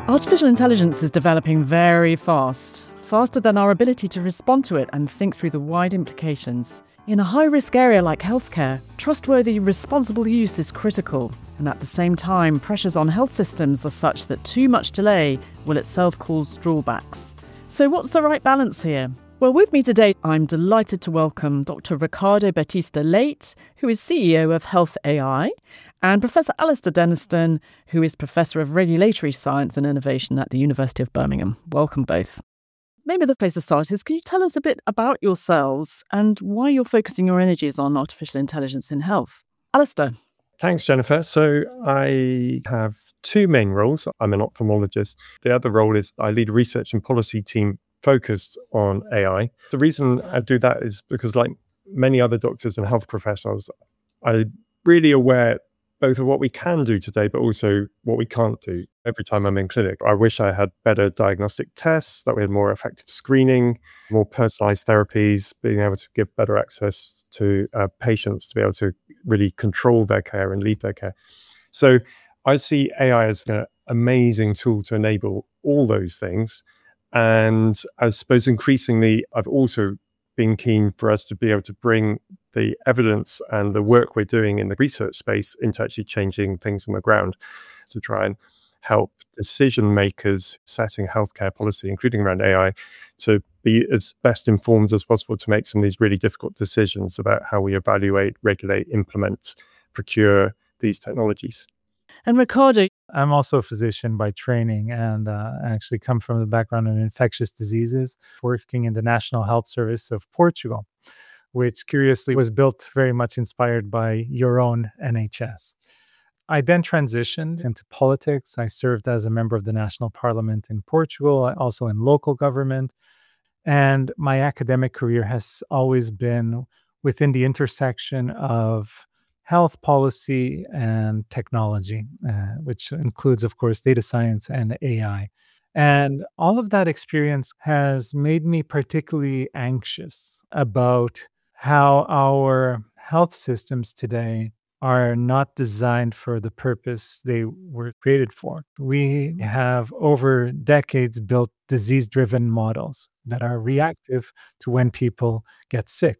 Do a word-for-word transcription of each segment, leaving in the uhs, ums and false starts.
Artificial intelligence is developing very fast, faster than our ability to respond to it and think through the wide implications. In a high-risk area like healthcare, trustworthy, responsible use is critical. And at the same time, pressures on health systems are such that too much delay will itself cause drawbacks. So what's the right balance here? Well, with me today, I'm delighted to welcome Doctor Ricardo Batista-Leite, who is C E O of Health A I, and Professor Alistair Denniston, who is Professor of Regulatory Science and Innovation at the University of Birmingham. Welcome both. Maybe the place to start is, can you tell us a bit about yourselves and why you're focusing your energies on artificial intelligence in health? Alistair. Thanks, Jennifer. So I have two main roles. I'm an ophthalmologist. The other role is I lead a research and policy team focused on A I. The reason I do that is because, like many other doctors and health professionals, I'm really aware both of what we can do today, but also what we can't do. Every time I'm in clinic, I wish I had better diagnostic tests, that we had more effective screening, more personalized therapies, being able to give better access to uh, patients to be able to really control their care and lead their care. So I see A I as an amazing tool to enable all those things. And I suppose increasingly, I've also been keen for us to be able to bring the evidence and the work we're doing in the research space into actually changing things on the ground to try and help decision makers setting healthcare policy, including around A I, to be as best informed as possible to make some of these really difficult decisions about how we evaluate, regulate, implement, procure these technologies. And Ricardo. I'm also a physician by training and uh, actually come from the background in infectious diseases, working in the National Health Service of Portugal, which curiously was built very much inspired by your own N H S. I then transitioned into politics. I served as a member of the National Parliament in Portugal, also in local government. And my academic career has always been within the intersection of health policy and technology, uh, which includes, of course, data science and A I. And all of that experience has made me particularly anxious about how our health systems today are not designed for the purpose they were created for. We have over decades built disease-driven models that are reactive to when people get sick.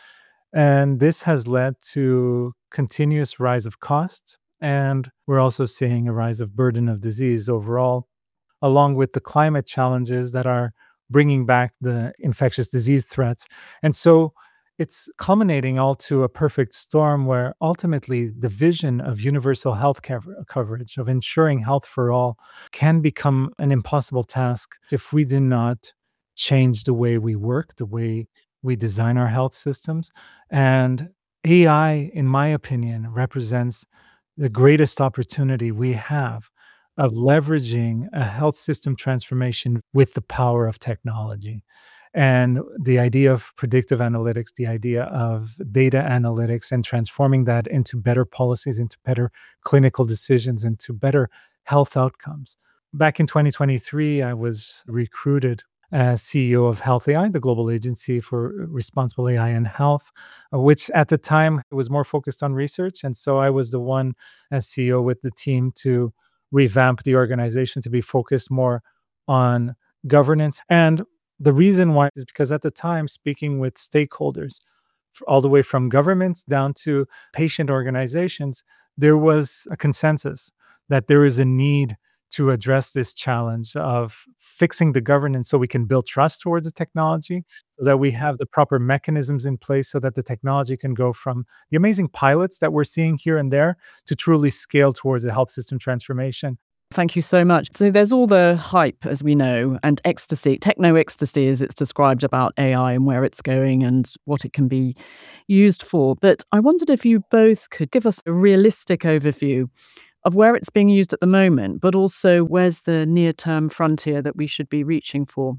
And this has led to continuous rise of cost, and we're also seeing a rise of burden of disease overall, along with the climate challenges that are bringing back the infectious disease threats. And so it's culminating all to a perfect storm where ultimately the vision of universal health cover- coverage, of ensuring health for all, can become an impossible task if we do not change the way we work, the way we design our health systems. And A I, in my opinion, represents the greatest opportunity we have of leveraging a health system transformation with the power of technology. And the idea of predictive analytics, the idea of data analytics, and transforming that into better policies, into better clinical decisions, into better health outcomes. Back in twenty twenty-three, I was recruited as C E O of Health A I, the global agency for responsible A I in health, uh, which at the time was more focused on research. And so I was the one as C E O with the team to revamp the organization to be focused more on governance. And the reason why is because at the time, speaking with stakeholders, all the way from governments down to patient organizations, there was a consensus that there is a need to address this challenge of fixing the governance so we can build trust towards the technology, so that we have the proper mechanisms in place so that the technology can go from the amazing pilots that we're seeing here and there to truly scale towards a health system transformation. Thank you so much. So there's all the hype, as we know, and ecstasy, techno-ecstasy as it's described about A I and where it's going and what it can be used for. But I wondered if you both could give us a realistic overview of where it's being used at the moment, but also where's the near-term frontier that we should be reaching for?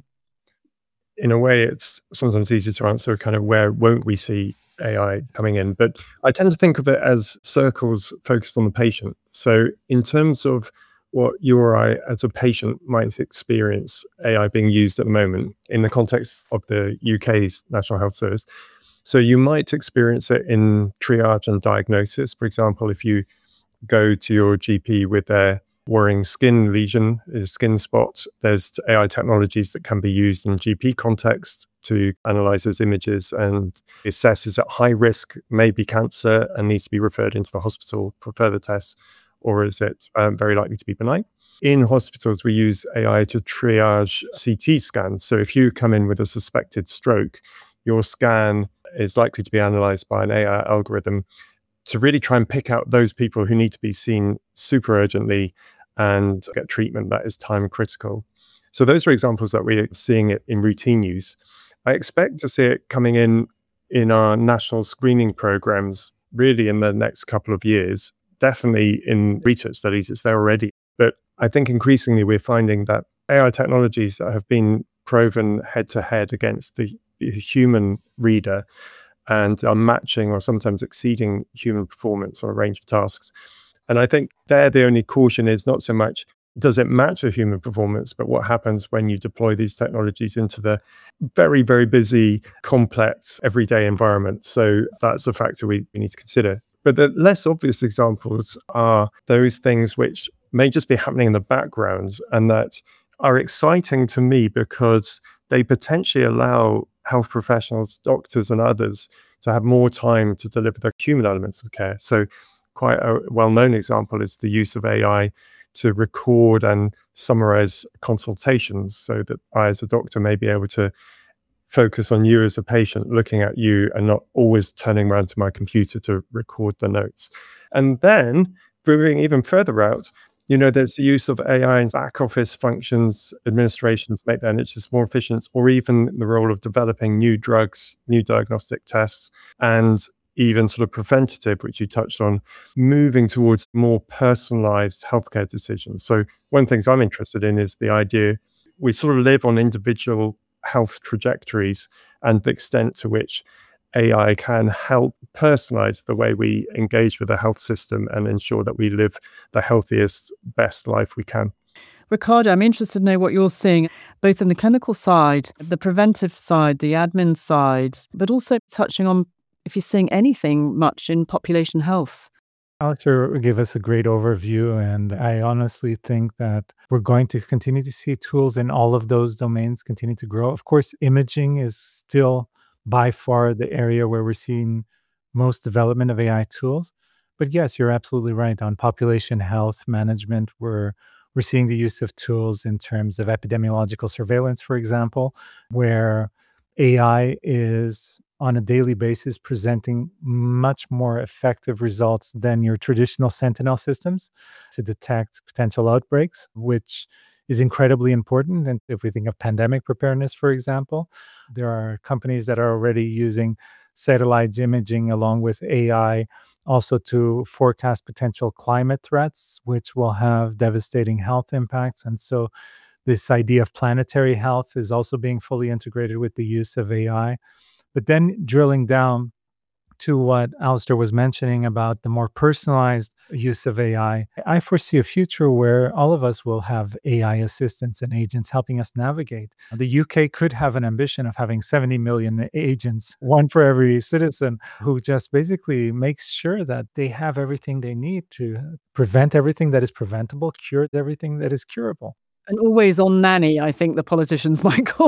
In a way, it's sometimes easier to answer kind of where won't we see A I coming in, but I tend to think of it as circles focused on the patient. So in terms of what you or I as a patient might experience A I being used at the moment in the context of the U K's National Health Service. So you might experience it in triage and diagnosis. For example, if you go to your G P with their worrying skin lesion, a skin spot. There's A I technologies that can be used in G P context to analyze those images and assess is it high risk, maybe cancer, and needs to be referred into the hospital for further tests, or is it um, very likely to be benign? In hospitals, we use A I to triage C T scans. So if you come in with a suspected stroke, your scan is likely to be analyzed by an A I algorithm to really try and pick out those people who need to be seen super urgently and get treatment that is time critical. So those are examples that we're seeing it in routine use. I expect to see it coming in in our national screening programs really in the next couple of years. Definitely in research studies, it's there already. But I think increasingly we're finding that A I technologies that have been proven head to head against the, the human reader and are matching or sometimes exceeding human performance on a range of tasks. And I think there the only caution is not so much does it match a human performance, but what happens when you deploy these technologies into the very, very busy, complex, everyday environment. So that's a factor we, we need to consider. But the less obvious examples are those things which may just be happening in the background and that are exciting to me because they potentially allow health professionals, doctors and others to have more time to deliver the human elements of care. So quite a well-known example is the use of A I to record and summarize consultations so that I as a doctor may be able to focus on you as a patient, looking at you and not always turning around to my computer to record the notes. And then moving even further out, you know, there's the use of A I in back office functions, administration to make the N H S more efficient, or even the role of developing new drugs, new diagnostic tests, and even sort of preventative, which you touched on, moving towards more personalized healthcare decisions. So one of the things I'm interested in is the idea we sort of live on individual health trajectories and the extent to which A I can help personalize the way we engage with the health system and ensure that we live the healthiest, best life we can. Ricardo, I'm interested to know what you're seeing, both in the clinical side, the preventive side, the admin side, but also touching on if you're seeing anything much in population health. Alistair gave us a great overview, and I honestly think that we're going to continue to see tools in all of those domains continue to grow. Of course, imaging is still by far the area where we're seeing most development of A I tools. But yes, you're absolutely right. On population health management, we're we're seeing the use of tools in terms of epidemiological surveillance, for example, where A I is on a daily basis presenting much more effective results than your traditional sentinel systems to detect potential outbreaks, which is incredibly important. And if we think of pandemic preparedness, for example, there are companies that are already using satellite imaging along with A I also to forecast potential climate threats, which will have devastating health impacts. And so this idea of planetary health is also being fully integrated with the use of A I. But then drilling down to what Alistair was mentioning about the more personalized use of A I, I foresee a future where all of us will have A I assistants and agents helping us navigate. The U K could have an ambition of having seventy million agents, one for every citizen, who just basically makes sure that they have everything they need to prevent everything that is preventable, cure everything that is curable. An always on nanny, I think the politicians might call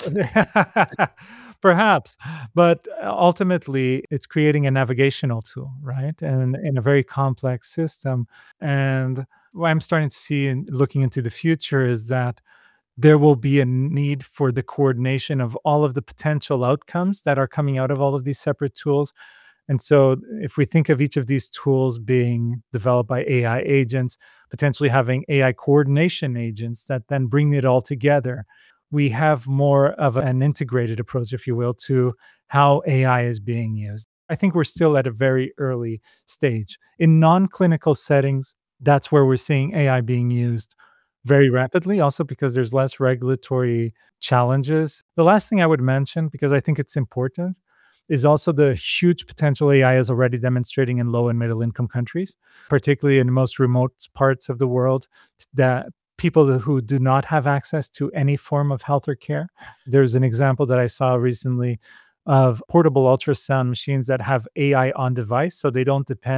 that. Perhaps, but ultimately it's creating a navigational tool, right? And in a very complex system. And what I'm starting to see in looking into the future is that there will be a need for the coordination of all of the potential outcomes that are coming out of all of these separate tools. And so if we think of each of these tools being developed by A I agents, potentially having A I coordination agents that then bring it all together, we have more of an integrated approach, if you will, to how A I is being used. I think we're still at a very early stage. In non-clinical settings, that's where we're seeing A I being used very rapidly, also because there's less regulatory challenges. The last thing I would mention, because I think it's important, is also the huge potential A I is already demonstrating in low and middle income countries, particularly in the most remote parts of the world, that people who do not have access to any form of health or care. There's an example that I saw recently of portable ultrasound machines that have A I on device, so they don't depend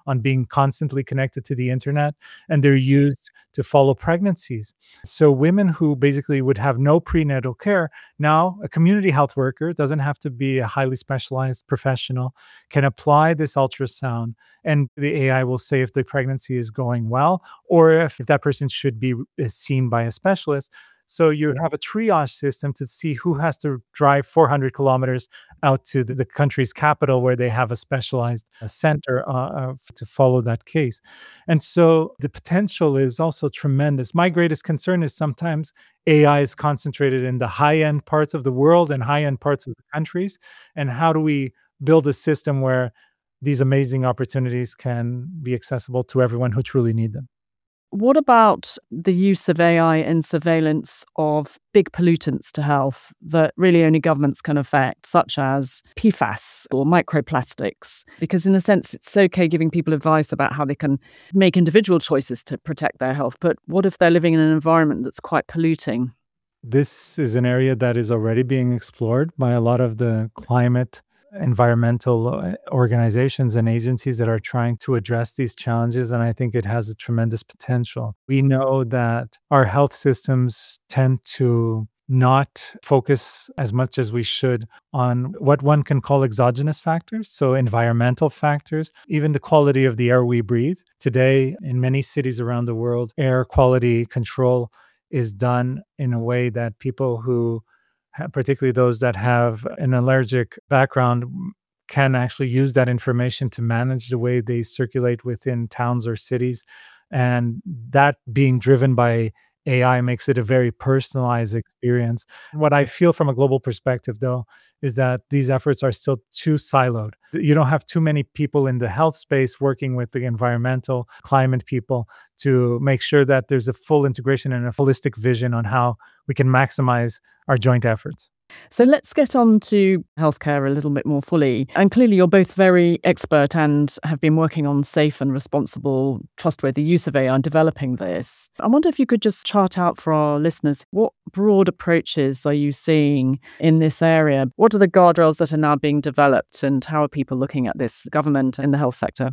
on being constantly connected to the internet, and they're used to follow pregnancies. So women who basically would have no prenatal care, now a community health worker, doesn't have to be a highly specialized professional, can apply this ultrasound, and the A I will say if the pregnancy is going well or if, if that person should be uh, seen by a specialist. So you have a triage system to see who has to drive four hundred kilometers out to the, the country's capital where they have a specialized uh, center uh, uh, to follow that case. And so the potential is also tremendous. My greatest concern is sometimes A I is concentrated in the high-end parts of the world and high-end parts of the countries. And how do we build a system where these amazing opportunities can be accessible to everyone who truly need them? What about the use of A I in surveillance of big pollutants to health that really only governments can affect, such as P FAS or microplastics? Because in a sense, it's okay giving people advice about how they can make individual choices to protect their health. But what if they're living in an environment that's quite polluting? This is an area that is already being explored by a lot of the climate environmental uh, organizations and agencies that are trying to address these challenges, and I think it has a tremendous potential. We know that our health systems tend to not focus as much as we should on what one can call exogenous factors, so environmental factors, even the quality of the air we breathe. Today, in many cities around the world, air quality control is done in a way that people who particularly those that have an allergic background, can actually use that information to manage the way they circulate within towns or cities. And that being driven by A I makes it a very personalized experience. What I feel from a global perspective, though, is that these efforts are still too siloed. You don't have too many people in the health space working with the environmental climate people to make sure that there's a full integration and a holistic vision on how we can maximize our joint efforts. So let's get on to healthcare a little bit more fully. And clearly you're both very expert and have been working on safe and responsible, trustworthy use of A I and developing this. I wonder if you could just chart out for our listeners, what broad approaches are you seeing in this area? What are the guardrails that are now being developed and how are people looking at this, government in the health sector?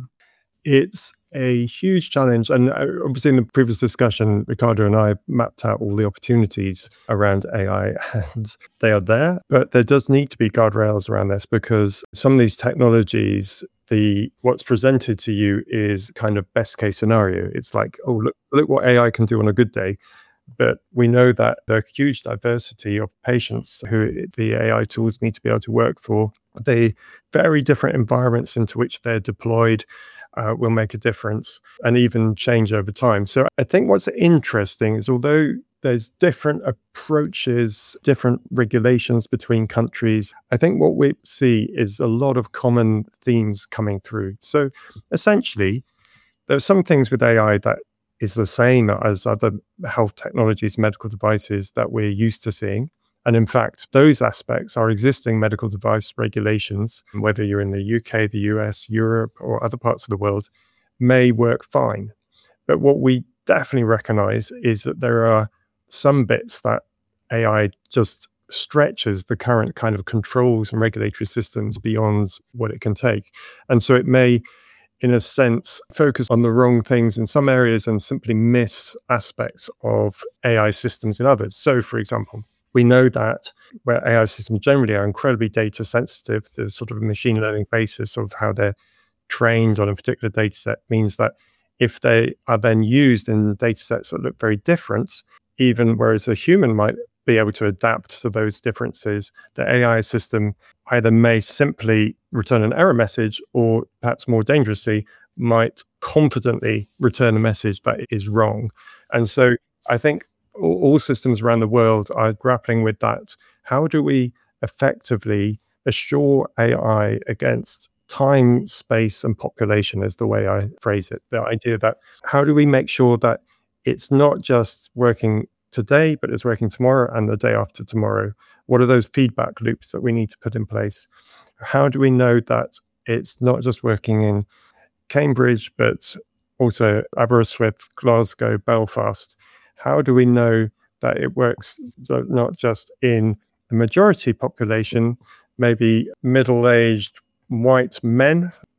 It's a huge challenge. And obviously in the previous discussion, Ricardo and I mapped out all the opportunities around A I and they are there. But there does need to be guardrails around this because some of these technologies, the what's presented to you is kind of best case scenario. It's like, oh, look, look what A I can do on a good day. But we know that the huge diversity of patients who the A I tools need to be able to work for, the very different environments into which they're deployed uh, will make a difference and even change over time. So I think what's interesting is although there's different approaches, different regulations between countries, I think what we see is a lot of common themes coming through. So essentially, there's some things with A I that is the same as other health technologies, medical devices that we're used to seeing. And in fact, those aspects are existing medical device regulations, whether you're in the U K, the U S, Europe, or other parts of the world, may work fine. But what we definitely recognize is that there are some bits that A I just stretches the current kind of controls and regulatory systems beyond what it can take. And so it may, in a sense, focus on the wrong things in some areas and simply miss aspects of A I systems in others. So, for example, we know that where A I systems generally are incredibly data sensitive, the sort of machine learning basis of how they're trained on a particular data set means that if they are then used in data sets that look very different, even whereas a human might be able to adapt to those differences, the A I system either may simply return an error message or perhaps more dangerously, might confidently return a message that is wrong. And so I think all, all systems around the world are grappling with that. How do we effectively assure A I against time, space, and population is the way I phrase it. The idea that how do we make sure that it's not just working today, but it's working tomorrow and the day after tomorrow? What are those feedback loops that we need to put in place? How do we know that it's not just working in Cambridge, but also Aberystwyth, Glasgow, Belfast? How do we know that it works not just in a majority population, maybe middle-aged white men,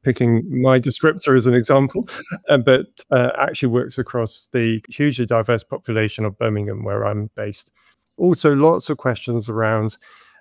picking my descriptor as an example, uh, but uh, actually works across the hugely diverse population of Birmingham, where I'm based. Also, lots of questions around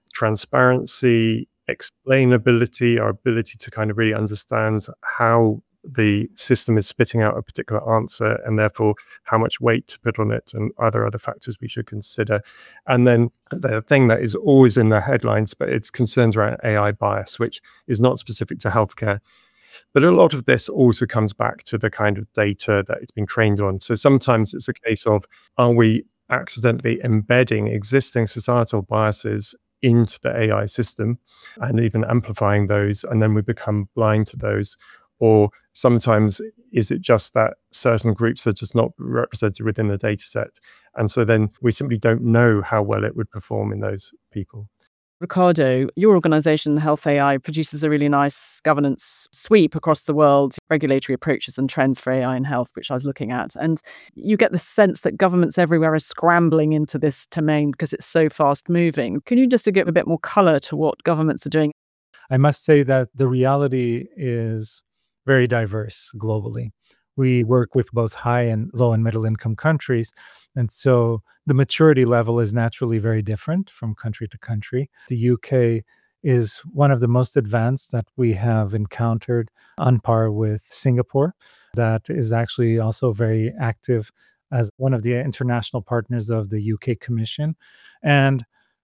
transparency, explainability, our ability to kind of really understand how the system is spitting out a particular answer, and therefore how much weight to put on it, and are there other factors we should consider. And then the thing that is always in the headlines, but it's concerns around A I bias, which is not specific to healthcare. But a lot of this also comes back to the kind of data that it's been trained on. So sometimes it's a case of, are we accidentally embedding existing societal biases into the A I system and even amplifying those, and then we become blind to those? Or sometimes is it just that certain groups are just not represented within the data set? And so then we simply don't know how well it would perform in those people. Ricardo, your organisation, Health A I, produces a really nice governance sweep across the world, regulatory approaches and trends for A I in health, which I was looking at. And you get the sense that governments everywhere are scrambling into this domain because it's so fast moving. Can you just give a bit more colour to what governments are doing? I must say that the reality is very diverse globally. We work with both high and low and middle income countries. And so the maturity level is naturally very different from country to country. The U K is one of the most advanced that we have encountered, on par with Singapore. That is actually also very active as one of the international partners of the U K Commission. And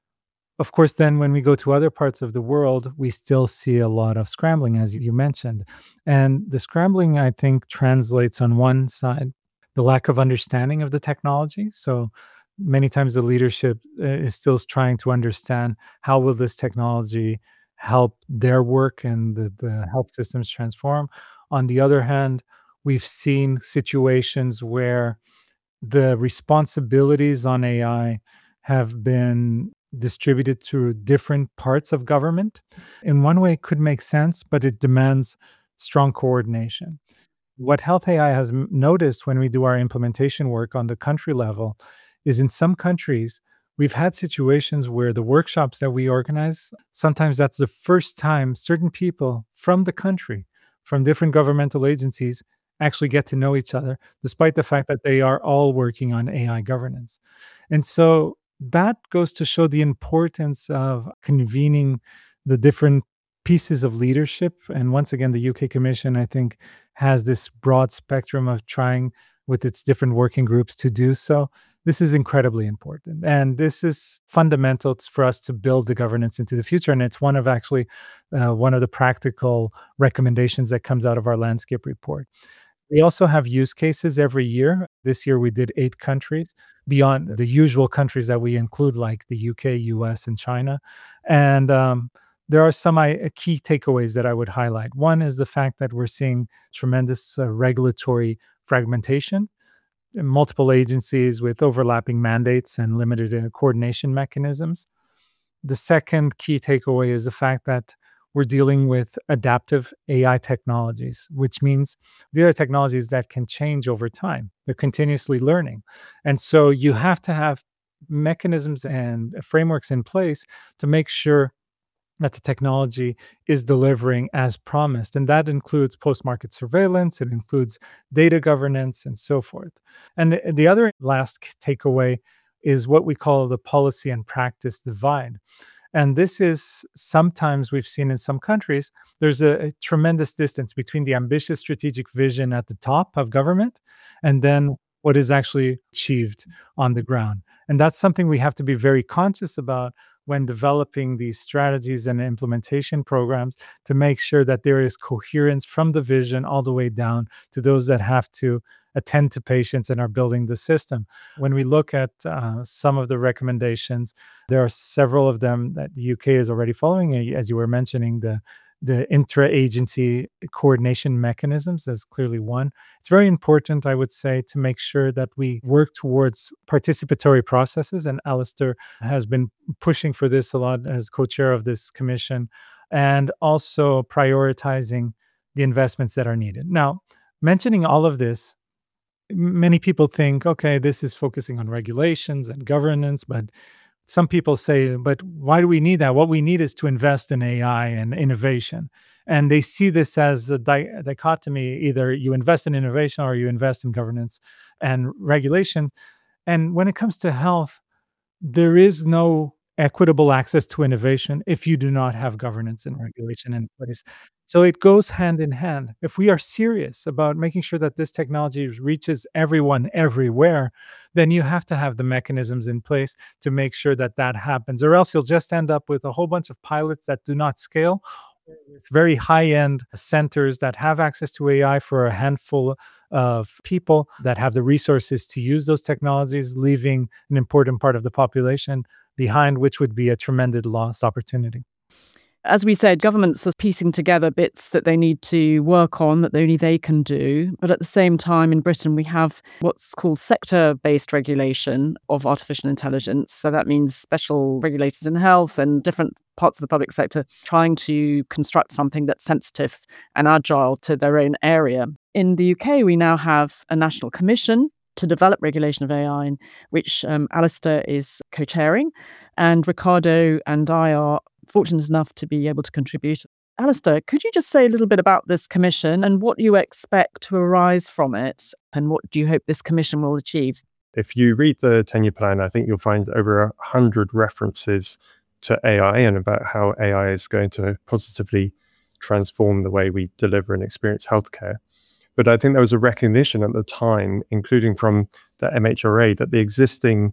of course, then when we go to other parts of the world, we still see a lot of scrambling, as you mentioned. And the scrambling, I think, translates on one side, the lack of understanding of the technology. So many times the leadership uh, is still trying to understand how will this technology help their work and the, the health systems transform. On the other hand, we've seen situations where the responsibilities on A I have been distributed through different parts of government. In one way, it could make sense, but it demands strong coordination. What Health A I has m- noticed when we do our implementation work on the country level is in some countries, we've had situations where the workshops that we organize, sometimes that's the first time certain people from the country, from different governmental agencies, actually get to know each other, despite the fact that they are all working on A I governance. And so that goes to show the importance of convening the different pieces of leadership. And once again, the U K Commission, I think, has this broad spectrum of trying with its different working groups to do so. This is incredibly important. And this is fundamental t- for us to build the governance into the future. And it's one of actually uh, one of the practical recommendations that comes out of our landscape report. We also have use cases every year. This year we did eight countries beyond the usual countries that we include, like the U K, U S, and China. And um, there are some I, key takeaways that I would highlight. One is the fact that we're seeing tremendous uh, regulatory fragmentation, multiple agencies with overlapping mandates and limited uh, coordination mechanisms. The second key takeaway is the fact that we're dealing with adaptive A I technologies, which means these are technologies that can change over time. They're continuously learning. And so you have to have mechanisms and frameworks in place to make sure that the technology is delivering as promised. And that includes post-market surveillance, it includes data governance, and so forth. And the, the other last takeaway is what we call the policy and practice divide. And this is sometimes we've seen in some countries, there's a, a tremendous distance between the ambitious strategic vision at the top of government and then what is actually achieved on the ground. And that's something we have to be very conscious about when developing these strategies and implementation programs to make sure that there is coherence from the vision all the way down to those that have to attend to patients and are building the system. When we look at uh, some of the recommendations, there are several of them that the U K is already following, as you were mentioning, the the intra-agency coordination mechanisms is clearly one. It's very important, I would say, to make sure that we work towards participatory processes. And Alistair has been pushing for this a lot as co-chair of this commission, and also prioritizing the investments that are needed. Now, mentioning all of this, many people think, okay, this is focusing on regulations and governance, but Some people say, but why do we need that? What we need is to invest in A I and innovation. And they see this as a di- dichotomy. Either you invest in innovation or you invest in governance and regulation. And when it comes to health, there is no equitable access to innovation if you do not have governance and regulation in place. So it goes hand in hand. If we are serious about making sure that this technology reaches everyone everywhere, then you have to have the mechanisms in place to make sure that that happens, or else you'll just end up with a whole bunch of pilots that do not scale, with very high-end centers that have access to A I for a handful of people that have the resources to use those technologies, leaving an important part of the population behind, which would be a tremendous lost opportunity. As we said, governments are piecing together bits that they need to work on that only they can do. But at the same time, in Britain, we have what's called sector-based regulation of artificial intelligence. So that means special regulators in health and different parts of the public sector trying to construct something that's sensitive and agile to their own area. In the U K, we now have a national commission to develop regulation of A I, which um, Alistair is co-chairing, and Ricardo and I are fortunate enough to be able to contribute. Alistair, could you just say a little bit about this commission and what you expect to arise from it, and what do you hope this commission will achieve? If you read the ten-year plan, I think you'll find over a hundred references to A I and about how A I is going to positively transform the way we deliver and experience healthcare. But I think there was a recognition at the time, including from the M H R A, that the existing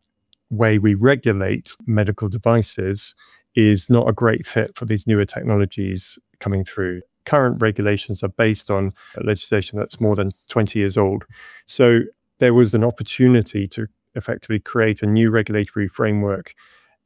way we regulate medical devices is not a great fit for these newer technologies coming through. Current regulations are based on legislation that's more than twenty years old. So there was an opportunity to effectively create a new regulatory framework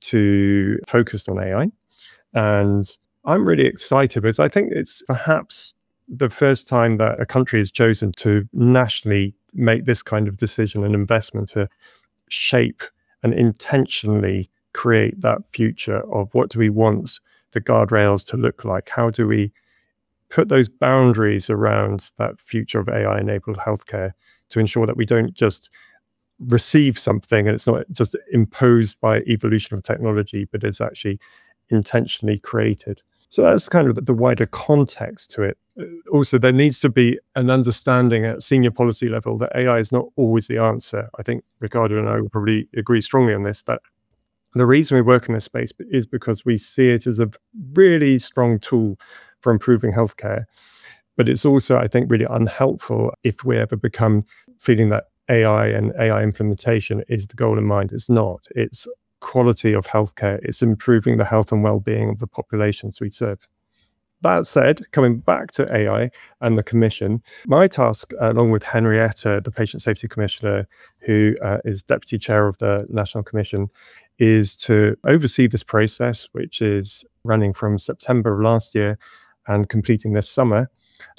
to focus on A I. And I'm really excited because I think it's perhaps the first time that a country has chosen to nationally make this kind of decision and investment to shape and intentionally create that future of what do we want the guardrails to look like? How do we put those boundaries around that future of A I-enabled healthcare to ensure that we don't just receive something and it's not just imposed by evolution of technology, but is actually intentionally created. So that's kind of the wider context to it. Also, there needs to be an understanding at senior policy level that A I is not always the answer. I think Ricardo and I will probably agree strongly on this, that the reason we work in this space is because we see it as a really strong tool for improving healthcare. But it's also, I think, really unhelpful if we ever become feeling that A I and A I implementation is the goal in mind. It's not. It's quality of healthcare. It's improving the health and well-being of the populations we serve. That said, coming back to A I and the Commission, my task, along with Henrietta, the Patient Safety Commissioner, who uh, is Deputy Chair of the National Commission, is to oversee this process, which is running from September of last year and completing this summer,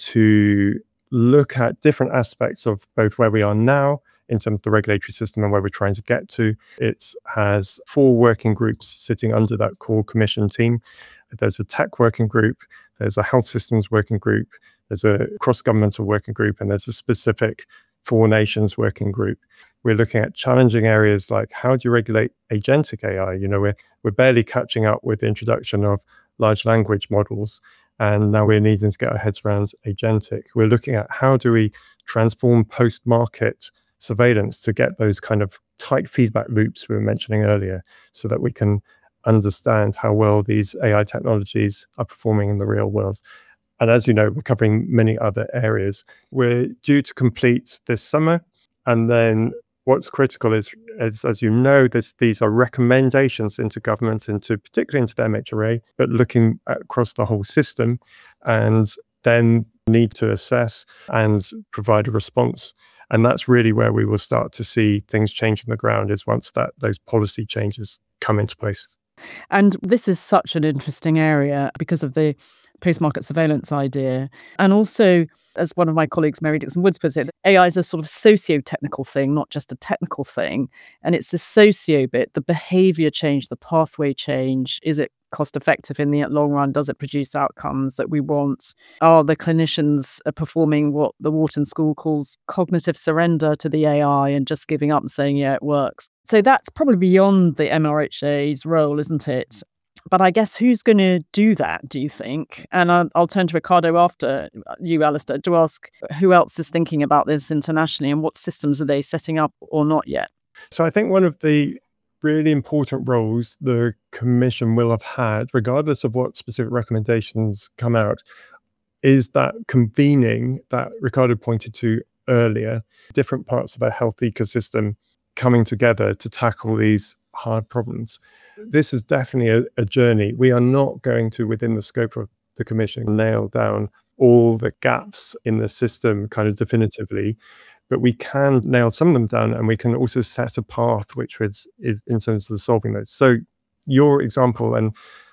to look at different aspects of both where we are now in terms of the regulatory system and where we're trying to get to. It has four working groups sitting under that core commission team. There's a tech working group, there's a health systems working group, there's a cross-governmental working group, and there's a specific four nations working group. We're looking at challenging areas like how do you regulate agentic A I? You know, we're, we're barely catching up with the introduction of large language models, and now we're needing to get our heads around agentic. We're looking at how do we transform post-market surveillance to get those kind of tight feedback loops we were mentioning earlier, so that we can understand how well these A I technologies are performing in the real world. And as you know, we're covering many other areas. We're due to complete this summer. And then what's critical is, is as you know, this, these are recommendations into government, into particularly into the M H R A, but looking at, across the whole system, and then need to assess and provide a response. And that's really where we will start to see things change on the ground, is once that those policy changes come into place. And this is such an interesting area because of the post-market surveillance idea. And also, as one of my colleagues, Mary Dixon Woods, puts it, A I is a sort of socio-technical thing, not just a technical thing. And it's the socio bit, the behavior change, the pathway change. Is it cost effective in the long run? Does it produce outcomes that we want? Are the clinicians performing what the Wharton School calls cognitive surrender to the A I and just giving up and saying, yeah, it works? So that's probably beyond the M R H A's role, isn't it? But I guess who's going to do that, do you think? And I'll, I'll turn to Ricardo after you, Alistair, to ask who else is thinking about this internationally and what systems are they setting up or not yet? So I think one of the really important roles the Commission will have had, regardless of what specific recommendations come out, is that convening that Ricardo pointed to earlier, different parts of our health ecosystem coming together to tackle these hard problems. This is definitely a, a journey. We are not going to, within the scope of the Commission, nail down all the gaps in the system kind of definitively, but we can nail some of them down, and we can also set a path which is, is in terms of solving those. So your example, and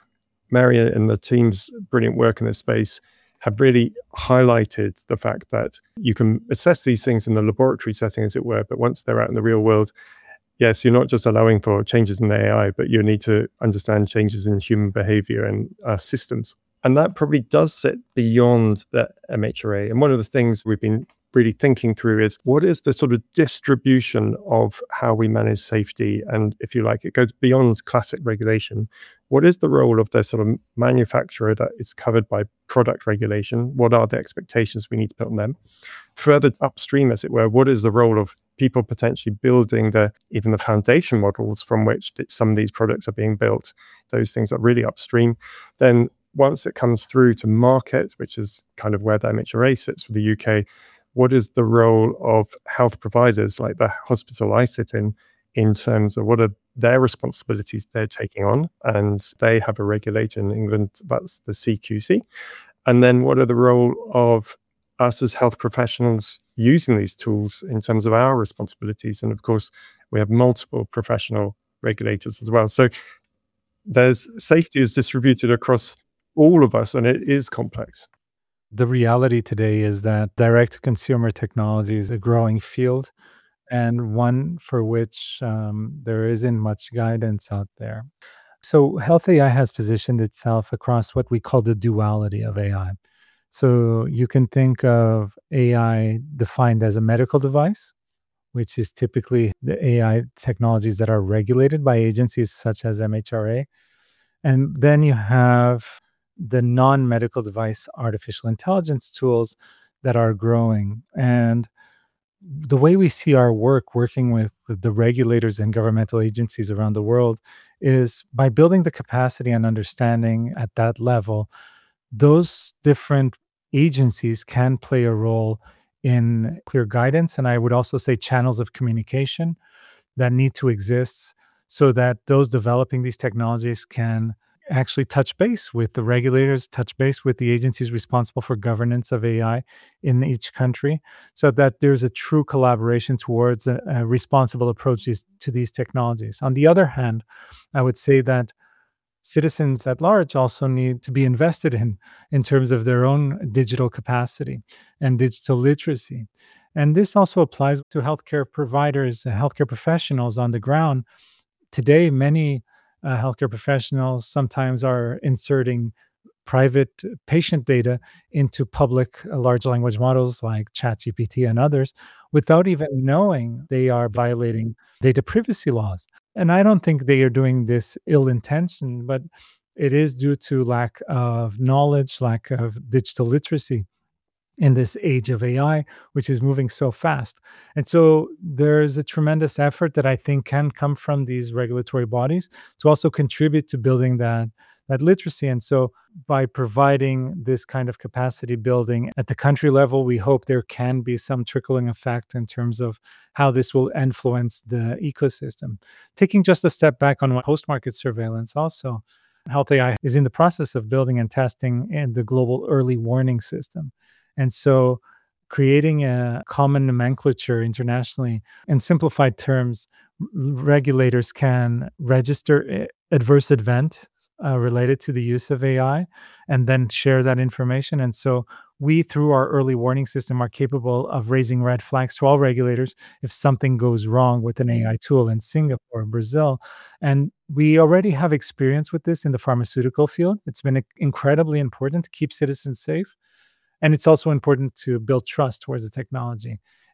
Maria and the team's brilliant work in this space, have really highlighted the fact that you can assess these things in the laboratory setting, as it were, but once they're out in the real world, yes, you're not just allowing for changes in the A I, but you need to understand changes in human behavior and uh, systems. And that probably does sit beyond the M H R A. And one of the things we've been really thinking through is what is the sort of distribution of how we manage safety? And if you like, it goes beyond classic regulation. What is the role of the sort of manufacturer that is covered by product regulation? What are the expectations we need to put on them? Further upstream, as it were, what is the role of people potentially building the even the foundation models from which th- some of these products are being built? Those things are really upstream. Then once it comes through to market, which is kind of where the M H R A sits for the U K, what is the role of health providers like the hospital I sit in, in terms of what are their responsibilities they're taking on? And they have a regulator in England, that's the C Q C. And then what are the role of us as health professionals using these tools in terms of our responsibilities? And of course, we have multiple professional regulators as well. So there's safety is distributed across all of us, and it is complex. The reality today is that direct-to-consumer technology is a growing field, and one for which um, there isn't much guidance out there. So Health A I has positioned itself across what we call the duality of A I. So you can think of A I defined as a medical device, which is typically the A I technologies that are regulated by agencies such as M H R A. And then you have the non-medical device artificial intelligence tools that are growing. And the way we see our work working with the regulators and governmental agencies around the world is by building the capacity and understanding at that level. Those different agencies can play a role in clear guidance, and I would also say channels of communication that need to exist so that those developing these technologies can actually touch base with the regulators, touch base with the agencies responsible for governance of A I in each country, so that there's a true collaboration towards a, a responsible approach these, to these technologies. On the other hand, I would say that citizens at large also need to be invested in in terms of their own digital capacity and digital literacy. And this also applies to healthcare providers, uh, healthcare professionals on the ground. Today, many uh, healthcare professionals sometimes are inserting private patient data into public uh, large language models like ChatGPT and others without even knowing they are violating data privacy laws. And I don't think they are doing this ill-intentioned, but it is due to lack of knowledge, lack of digital literacy in this age of A I, which is moving so fast. And so there's a tremendous effort that I think can come from these regulatory bodies to also contribute to building that, that literacy. And so by providing this kind of capacity building at the country level, we hope there can be some trickling effect in terms of how this will influence the ecosystem. Taking just a step back on post-market surveillance also, Health A I is in the process of building and testing in the global early warning system. And so creating a common nomenclature internationally in simplified terms, r- regulators can register i- adverse events uh, related to the use of A I and then share that information. And so we, through our early warning system, are capable of raising red flags to all regulators if something goes wrong with an A I tool in Singapore, Brazil. And we already have experience with this in the pharmaceutical field. It's been incredibly important to keep citizens safe. And it's also important to build trust towards the technology.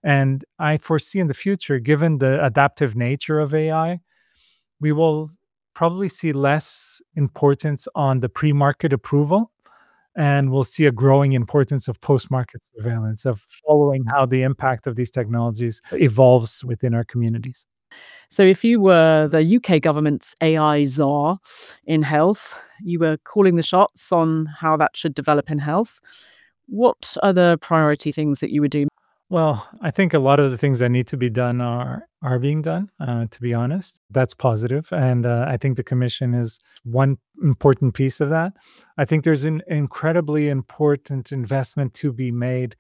And I foresee in the future, given the adaptive nature of A I, we will probably see less importance on the pre-market approval, and we'll see a growing importance of post-market surveillance, of following how the impact of these technologies evolves within our communities. So if you were the U K government's A I czar in health, you were calling the shots on how that should develop in health, what are the priority things that you would do? Well, I think a lot of the things that need to be done are are being done, uh, to be honest. That's positive. And uh, I think the commission is one important piece of that. I think there's an incredibly important investment to be made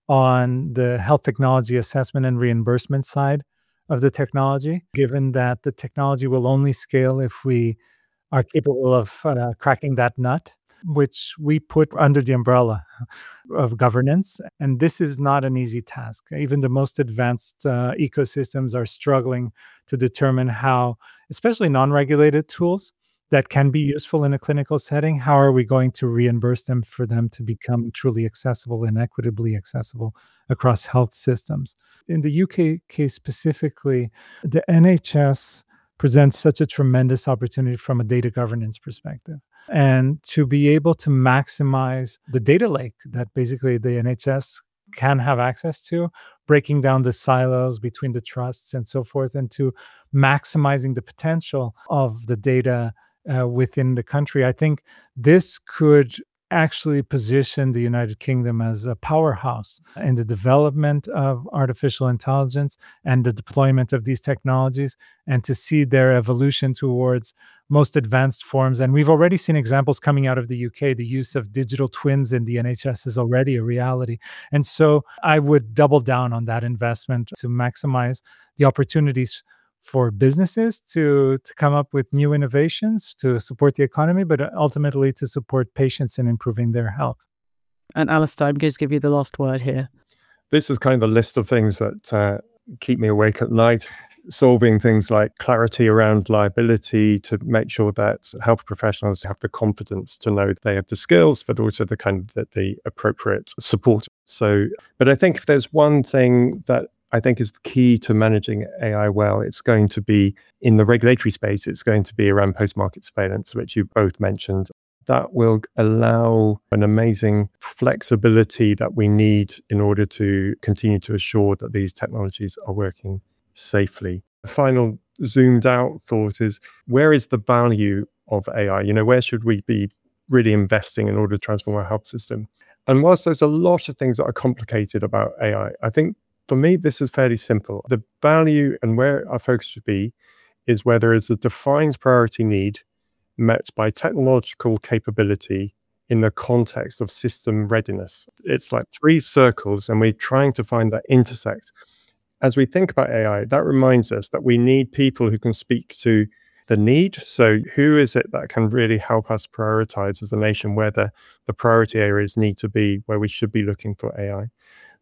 on the health technology assessment and reimbursement side of the technology, given that the technology will only scale if we are capable of uh, cracking that nut, which we put under the umbrella of governance. And this is not an easy task. Even the most advanced uh, ecosystems are struggling to determine how, especially non-regulated tools that can be useful in a clinical setting, how are we going to reimburse them for them to become truly accessible and equitably accessible across health systems. In the U K case specifically, the N H S presents such a tremendous opportunity from a data governance perspective. And to be able to maximize the data lake that basically the N H S can have access to, breaking down the silos between the trusts and so forth, and to maximizing the potential of the data uh, within the country. I think this could actually position the United Kingdom as a powerhouse in the development of artificial intelligence and the deployment of these technologies, and to see their evolution towards most advanced forms. And we've already seen examples coming out of the U K. The use of digital twins in the N H S is already a reality. And so I would double down on that investment to maximize the opportunities for businesses to, to come up with new innovations to support the economy, but ultimately to support patients in improving their health. And Alistair, I'm going to give you the last word here. This is kind of the list of things that uh, keep me awake at night, solving things like clarity around liability to make sure that health professionals have the confidence to know they have the skills, but also the kind of the, the appropriate support. So, but I think if there's one thing that I think is the key to managing A I well, it's going to be in the regulatory space, it's going to be around post-market surveillance, which you both mentioned. That will allow an amazing flexibility that we need in order to continue to assure that these technologies are working safely. The final zoomed out thought is, where is the value of A I? You know, where should we be really investing in order to transform our health system? And whilst there's a lot of things that are complicated about A I, I think for me, this is fairly simple. The value and where our focus should be is where there is a defined priority need met by technological capability in the context of system readiness. It's like three circles, and we're trying to find that intersect. As we think about A I, that reminds us that we need people who can speak to the need. So who is it that can really help us prioritize as a nation where the, the priority areas need to be, where we should be looking for A I?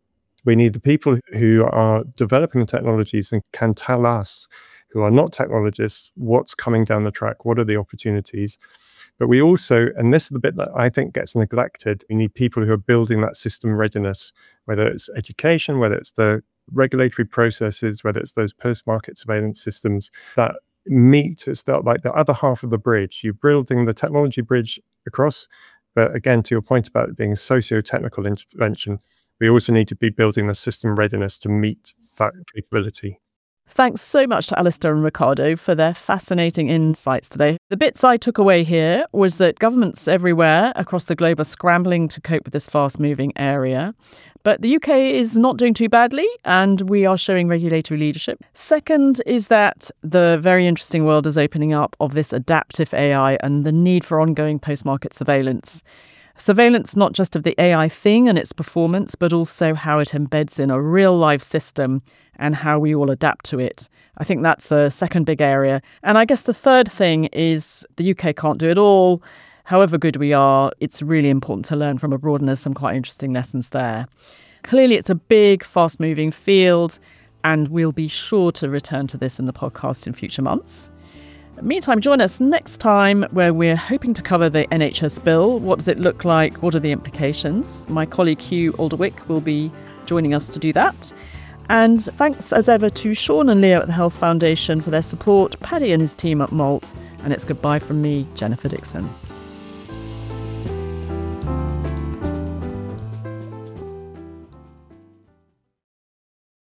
We need the people who are developing the technologies and can tell us, who are not technologists, what's coming down the track, what are the opportunities. But we also, and this is the bit that I think gets neglected, we need people who are building that system readiness, whether it's education, whether it's the regulatory processes, whether it's those post-market surveillance systems that meet, it's the, like the other half of the bridge. You're building the technology bridge across, but again, to your point about it being socio-technical intervention, we also need to be building the system readiness to meet that capability. Thanks so much to Alistair and Ricardo for their fascinating insights today. The bits I took away here was that governments everywhere across the globe are scrambling to cope with this fast-moving area. But the U K is not doing too badly, and we are showing regulatory leadership. Second is that the very interesting world is opening up of this adaptive A I and the need for ongoing post-market surveillance. Surveillance not just of the A I thing and its performance, but also how it embeds in a real-life system and how we all adapt to it. I think that's a second big area. And I guess the third thing is the U K can't do it all. However good we are, it's really important to learn from abroad, and there's some quite interesting lessons there. Clearly, it's a big, fast-moving field, and we'll be sure to return to this in the podcast in future months. Meantime, join us next time where we're hoping to cover the N H S bill. What does it look like? What are the implications? My colleague Hugh Alderwick will be joining us to do that. And thanks as ever to Sean and Leo at the Health Foundation for their support, Paddy and his team at Malt, and it's goodbye from me, Jennifer Dixon.